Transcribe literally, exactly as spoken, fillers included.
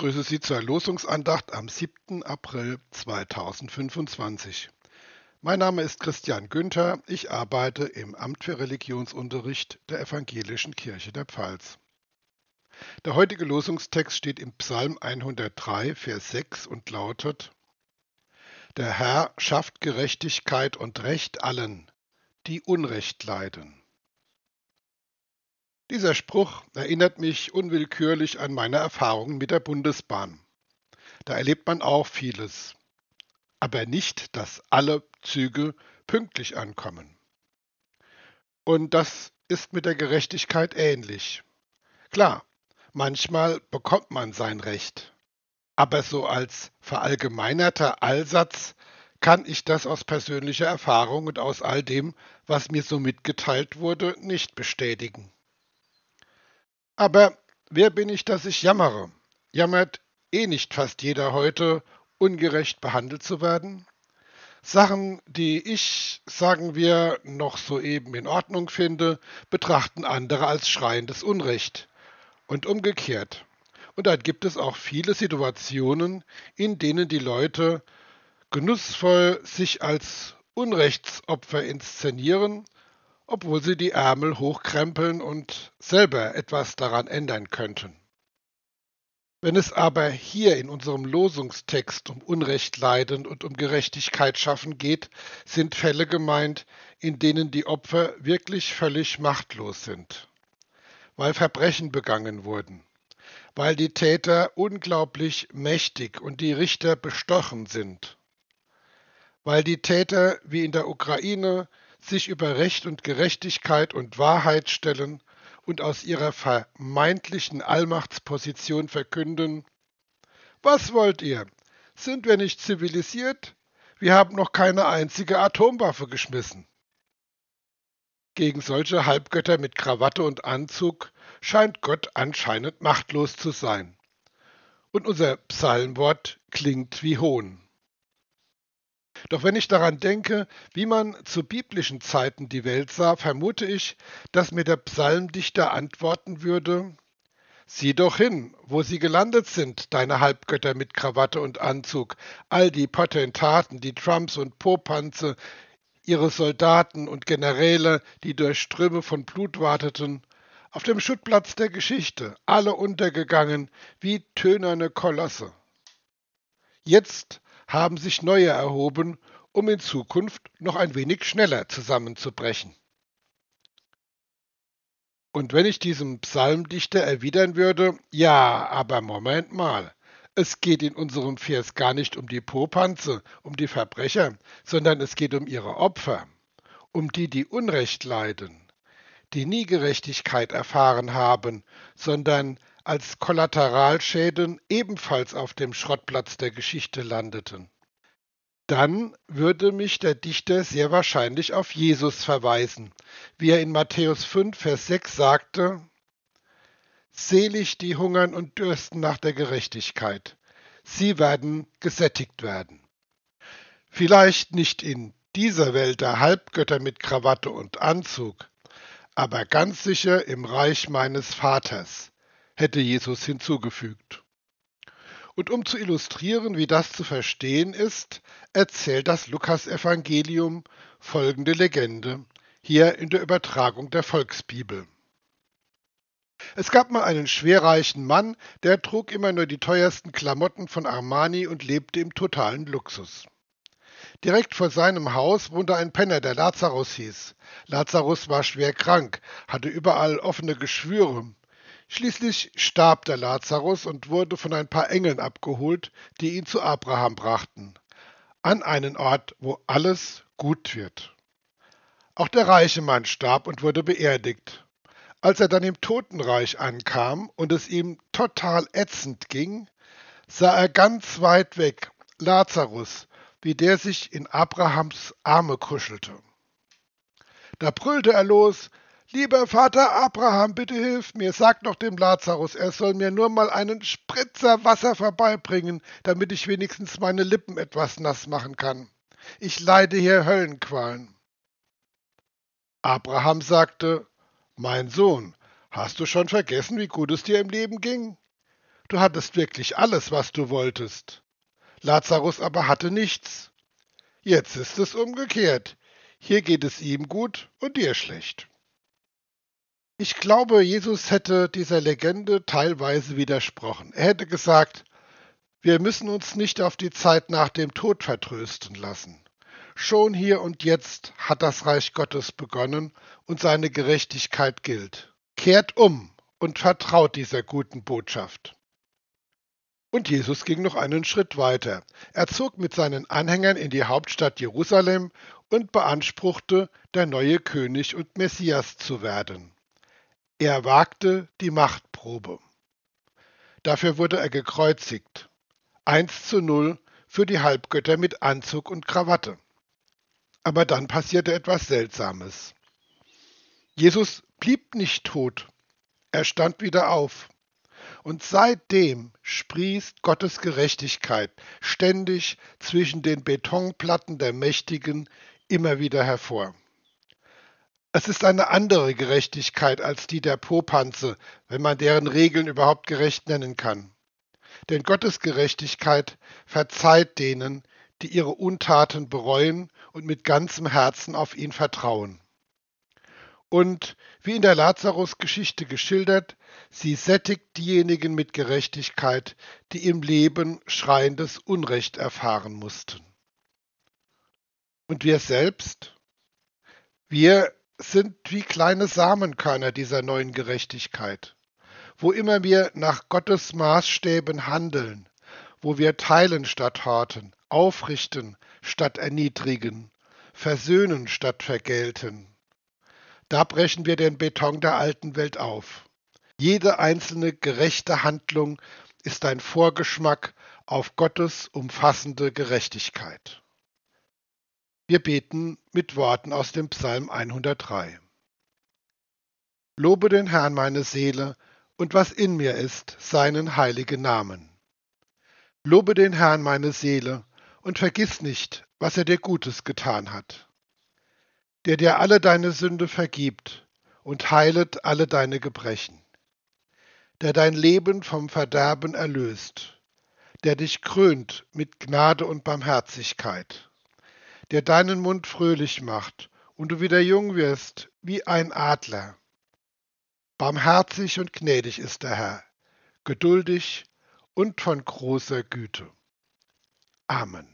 begrüße Sie zur Losungsandacht am siebten April zweitausendfünfundzwanzig. Mein Name ist Christian Günther, ich arbeite im Amt für Religionsunterricht der Evangelischen Kirche der Pfalz. Der heutige Losungstext steht im Psalm hundertdrei, Vers sechs und lautet: Der Herr schafft Gerechtigkeit und Recht allen, die Unrecht leiden. Dieser Spruch erinnert mich unwillkürlich an meine Erfahrungen mit der Bundesbahn. Da erlebt man auch vieles, aber nicht, dass alle Züge pünktlich ankommen. Und das ist mit der Gerechtigkeit ähnlich. Klar, manchmal bekommt man sein Recht, aber so als verallgemeinerter Allsatz kann ich das aus persönlicher Erfahrung und aus all dem, was mir so mitgeteilt wurde, nicht bestätigen. Aber wer bin ich, dass ich jammere? Jammert eh nicht fast jeder heute, ungerecht behandelt zu werden? Sachen, die ich, sagen wir, noch soeben in Ordnung finde, betrachten andere als schreiendes Unrecht. Und umgekehrt. Und dann gibt es auch viele Situationen, in denen die Leute genussvoll sich als Unrechtsopfer inszenieren, obwohl sie die Ärmel hochkrempeln und selber etwas daran ändern könnten. Wenn es aber hier in unserem Losungstext um Unrecht leiden und um Gerechtigkeit schaffen geht, sind Fälle gemeint, in denen die Opfer wirklich völlig machtlos sind, weil Verbrechen begangen wurden, weil die Täter unglaublich mächtig und die Richter bestochen sind, weil die Täter wie in der Ukraine sich über Recht und Gerechtigkeit und Wahrheit stellen und aus ihrer vermeintlichen Allmachtsposition verkünden: Was wollt ihr? Sind wir nicht zivilisiert? Wir haben noch keine einzige Atomwaffe geschmissen. Gegen solche Halbgötter mit Krawatte und Anzug scheint Gott anscheinend machtlos zu sein. Und unser Psalmwort klingt wie Hohn. Doch wenn ich daran denke, wie man zu biblischen Zeiten die Welt sah, vermute ich, dass mir der Psalmdichter antworten würde: Sieh doch hin, wo sie gelandet sind, deine Halbgötter mit Krawatte und Anzug, all die Potentaten, die Trumps und Popanze, ihre Soldaten und Generäle, die durch Ströme von Blut warteten, auf dem Schuttplatz der Geschichte, alle untergegangen wie tönerne Kolosse. Jetzt haben sich neue erhoben, um in Zukunft noch ein wenig schneller zusammenzubrechen. Und wenn ich diesem Psalmdichter erwidern würde: Ja, aber Moment mal, es geht in unserem Vers gar nicht um die Popanze, um die Verbrecher, sondern es geht um ihre Opfer, um die, die Unrecht leiden, die nie Gerechtigkeit erfahren haben, sondern als Kollateralschäden ebenfalls auf dem Schrottplatz der Geschichte landeten. Dann würde mich der Dichter sehr wahrscheinlich auf Jesus verweisen, wie er in Matthäus fünf, Vers sechs sagte: Selig die hungern und dürsten nach der Gerechtigkeit, sie werden gesättigt werden. Vielleicht nicht in dieser Welt der Halbgötter mit Krawatte und Anzug, aber ganz sicher im Reich meines Vaters, hätte Jesus hinzugefügt. Und um zu illustrieren, wie das zu verstehen ist, erzählt das Lukasevangelium folgende Legende, hier in der Übertragung der Volksbibel. Es gab mal einen schwerreichen Mann, der trug immer nur die teuersten Klamotten von Armani und lebte im totalen Luxus. Direkt vor seinem Haus wohnte ein Penner, der Lazarus hieß. Lazarus war schwer krank, hatte überall offene Geschwüre. Schließlich starb der Lazarus und wurde von ein paar Engeln abgeholt, die ihn zu Abraham brachten, an einen Ort, wo alles gut wird. Auch der reiche Mann starb und wurde beerdigt. Als er dann im Totenreich ankam und es ihm total ätzend ging, sah er ganz weit weg Lazarus, wie der sich in Abrahams Arme kuschelte. Da brüllte er los: Lieber Vater Abraham, bitte hilf mir, sag doch dem Lazarus, er soll mir nur mal einen Spritzer Wasser vorbeibringen, damit ich wenigstens meine Lippen etwas nass machen kann. Ich leide hier Höllenqualen. Abraham sagte: Mein Sohn, hast du schon vergessen, wie gut es dir im Leben ging? Du hattest wirklich alles, was du wolltest. Lazarus aber hatte nichts. Jetzt ist es umgekehrt. Hier geht es ihm gut und dir schlecht. Ich glaube, Jesus hätte dieser Legende teilweise widersprochen. Er hätte gesagt, wir müssen uns nicht auf die Zeit nach dem Tod vertrösten lassen. Schon hier und jetzt hat das Reich Gottes begonnen und seine Gerechtigkeit gilt. Kehrt um und vertraut dieser guten Botschaft. Und Jesus ging noch einen Schritt weiter. Er zog mit seinen Anhängern in die Hauptstadt Jerusalem und beanspruchte, der neue König und Messias zu werden. Er wagte die Machtprobe. Dafür wurde er gekreuzigt. Eins zu null für die Halbgötter mit Anzug und Krawatte. Aber dann passierte etwas Seltsames. Jesus blieb nicht tot. Er stand wieder auf. Und seitdem sprießt Gottes Gerechtigkeit ständig zwischen den Betonplatten der Mächtigen immer wieder hervor. Es ist eine andere Gerechtigkeit als die der Popanze, wenn man deren Regeln überhaupt gerecht nennen kann. Denn Gottes Gerechtigkeit verzeiht denen, die ihre Untaten bereuen und mit ganzem Herzen auf ihn vertrauen. Und wie in der Lazarus-Geschichte geschildert, sie sättigt diejenigen mit Gerechtigkeit, die im Leben schreiendes Unrecht erfahren mussten. Und wir selbst? Wir sind wie kleine Samenkörner dieser neuen Gerechtigkeit. Wo immer wir nach Gottes Maßstäben handeln, wo wir teilen statt horten, aufrichten statt erniedrigen, versöhnen statt vergelten, da brechen wir den Beton der alten Welt auf. Jede einzelne gerechte Handlung ist ein Vorgeschmack auf Gottes umfassende Gerechtigkeit. Wir beten mit Worten aus dem Psalm hundertdrei. Lobe den Herrn, meine Seele, und was in mir ist, seinen heiligen Namen. Lobe den Herrn, meine Seele, und vergiss nicht, was er dir Gutes getan hat. Der dir alle deine Sünde vergibt und heilet alle deine Gebrechen. Der dein Leben vom Verderben erlöst, der dich krönt mit Gnade und Barmherzigkeit, der deinen Mund fröhlich macht und du wieder jung wirst wie ein Adler. Barmherzig und gnädig ist der Herr, geduldig und von großer Güte. Amen.